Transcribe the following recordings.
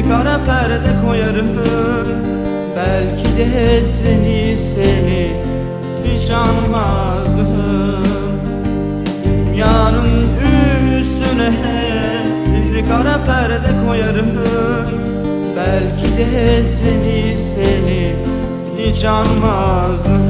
kara perde koyarım. Belki de seni hiç anmazdım. Dünyanın üstüne bir kara perde koyarım. Belki de seni hiç anmazdım.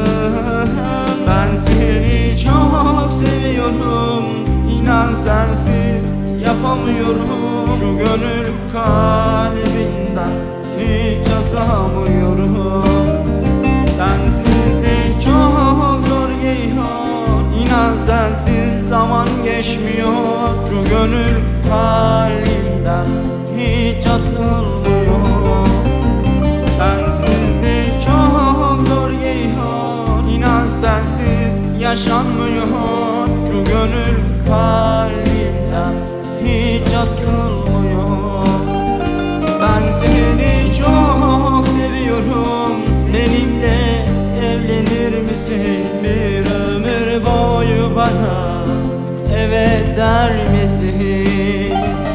Ben seni çok seviyorum, İnan sensiz yapamıyorum. Şu gönül kalbinden hiç atamıyorum. Sensizlik çok zor geliyor, İnan sensiz zaman geçmiyor. Şu gönül kalbinden hiç atılmıyor. Sensizlik çok zor geliyor, İnan sensiz yaşanmıyor. Şu gönül kalbinden hiç atılmıyor. Ben seni çok seviyorum, benimle evlenir misin? Bir ömür boyu bana evet der misin?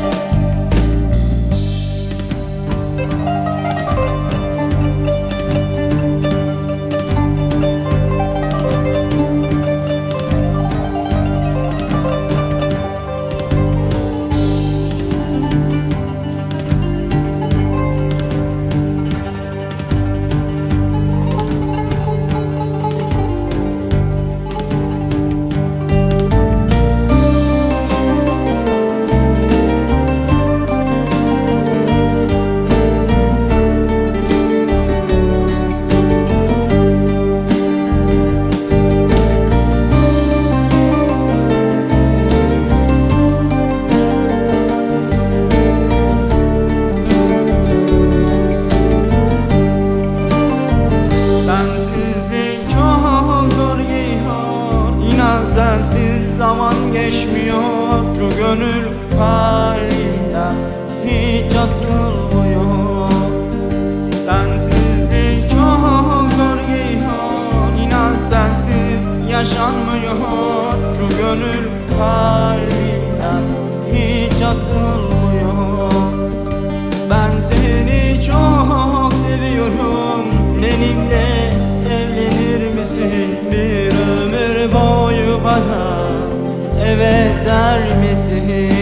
Sensiz zaman geçmiyor. Şu gönül kalbinden hiç atılmıyor. Sensizlik çok zor geliyor, İnan sensiz yaşanmıyor. Şu gönül kalbinden hiç atılmıyor. Ben seni çok seviyorum, benimle evlenir misin? Bir ömür boyu bana evet der misin?